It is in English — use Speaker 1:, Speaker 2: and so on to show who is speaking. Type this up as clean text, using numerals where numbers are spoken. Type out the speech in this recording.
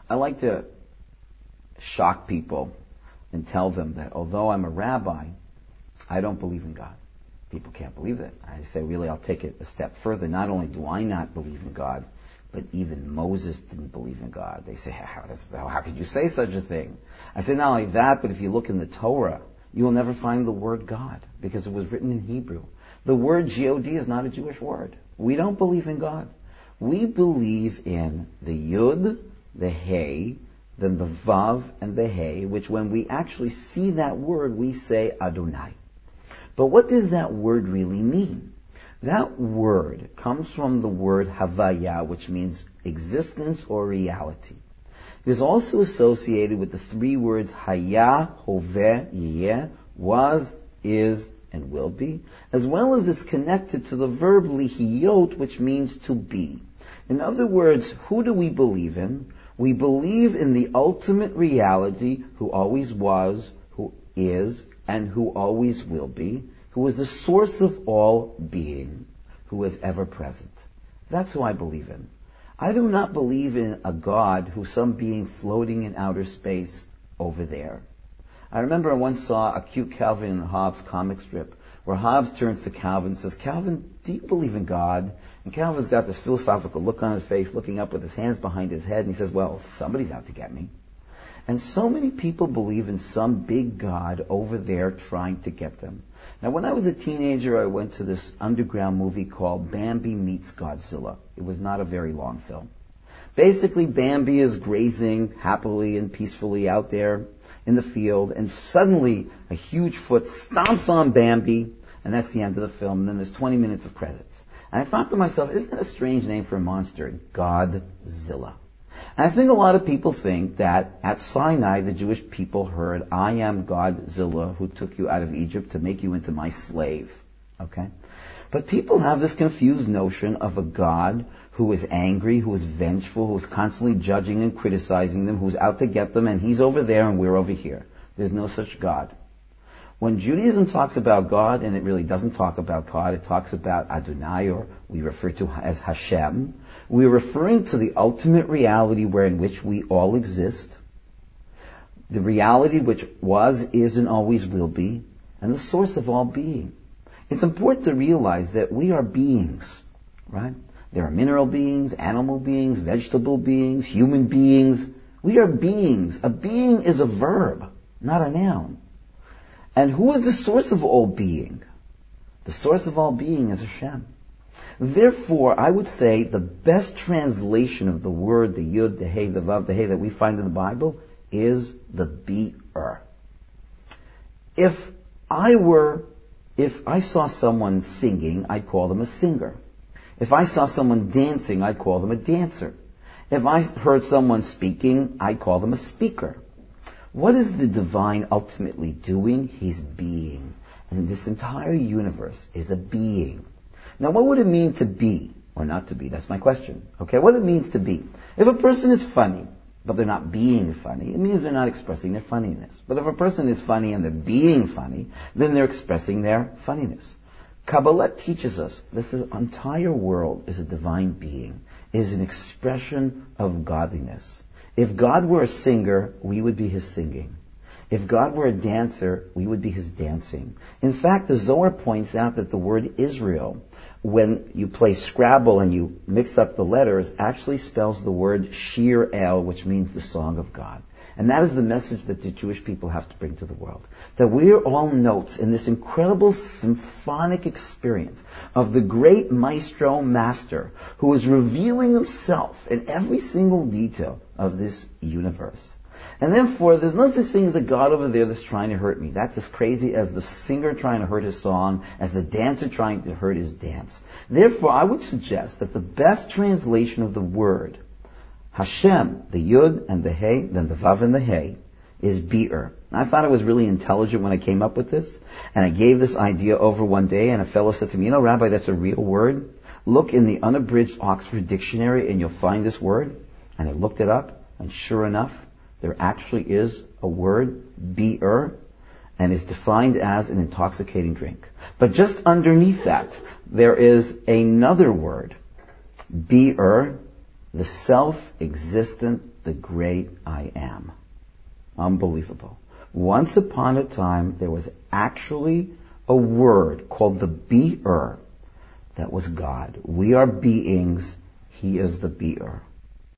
Speaker 1: I like to shock people and tell them that although I'm a rabbi, I don't believe in God. People can't believe it. I say, really, I'll take it a step further. Not only do I not believe in God, but even Moses didn't believe in God. They say, how could you say such a thing? I say, not only that, but if you look in the Torah, you will never find the word God, because it was written in Hebrew. The word G-O-D is not a Jewish word. We don't believe in God. We believe in the Yud, the Hey, then the Vav, and the Hey, which when we actually see that word, we say Adonai. But what does that word really mean? That word comes from the word Havaya, which means existence or reality. It is also associated with the three words Haya, Hoveh, Yeh, was, is, and will be, as well as it's connected to the verb lihiyot, which means to be. In other words, who do we believe in? We believe in the ultimate reality who always was, who is, and who always will be, who is the source of all being, who is ever present. That's who I believe in. I do not believe in a God who's some being floating in outer space over there. I remember I once saw a cute Calvin and Hobbes comic strip where Hobbes turns to Calvin and says, Calvin, do you believe in God? And Calvin's got this philosophical look on his face, looking up with his hands behind his head, and he says, well, somebody's out to get me. And so many people believe in some big God over there trying to get them. Now, when I was a teenager, I went to this underground movie called Bambi Meets Godzilla. It was not a very long film. Basically, Bambi is grazing happily and peacefully out there in the field, and suddenly a huge foot stomps on Bambi, and that's the end of the film, and then there's 20 minutes of credits. And I thought to myself, isn't that a strange name for a monster? Godzilla. And I think a lot of people think that at Sinai, the Jewish people heard, I am Godzilla who took you out of Egypt to make you into my slave. Okay? But people have this confused notion of a God who is angry, who is vengeful, who is constantly judging and criticizing them, who's out to get them, and he's over there and we're over here. There's no such God. When Judaism talks about God, and it really doesn't talk about God, it talks about Adonai, or we refer to as Hashem, we're referring to the ultimate reality in which we all exist, the reality which was, is, and always will be, and the source of all being. It's important to realize that we are beings, right? There are mineral beings, animal beings, vegetable beings, human beings. We are beings. A being is a verb, not a noun. And who is the source of all being? The source of all being is Hashem. Therefore, I would say the best translation of the word, the Yud, the Hey, the Vav, the Hey that we find in the Bible is the Be'er. If I saw someone singing, I'd call them a singer. If I saw someone dancing, I'd call them a dancer. If I heard someone speaking, I'd call them a speaker. What is the divine ultimately doing? He's being. And this entire universe is a being. Now, what would it mean to be or not to be? That's my question. Okay, what it means to be. If a person is funny, but they're not being funny, it means they're not expressing their funniness. But if a person is funny and they're being funny, then they're expressing their funniness. Kabbalah teaches us this entire world is a divine being, is an expression of godliness. If God were a singer, we would be his singing. If God were a dancer, we would be his dancing. In fact, the Zohar points out that the word Israel, when you play Scrabble and you mix up the letters, actually spells the word Shir El, which means the song of God. And that is the message that the Jewish people have to bring to the world. That we are all notes in this incredible symphonic experience of the great maestro master who is revealing himself in every single detail of this universe. And therefore, there's no such thing as a God over there that's trying to hurt me. That's as crazy as the singer trying to hurt his song, as the dancer trying to hurt his dance. Therefore, I would suggest that the best translation of the word Hashem, the Yud and the Hey, then the Vav and the Hey, is Be'er. I thought it was really intelligent when I came up with this, and I gave this idea over one day, and a fellow said to me, Rabbi, that's a real word. Look in the unabridged Oxford Dictionary and you'll find this word. And I looked it up, and sure enough, there actually is a word, Be'er, and is defined as an intoxicating drink. But just underneath that, there is another word, Be'er, The self-existent, the great I am. Unbelievable. Once upon a time, there was actually a word called the Beer that was God. We are beings. He is the Beer.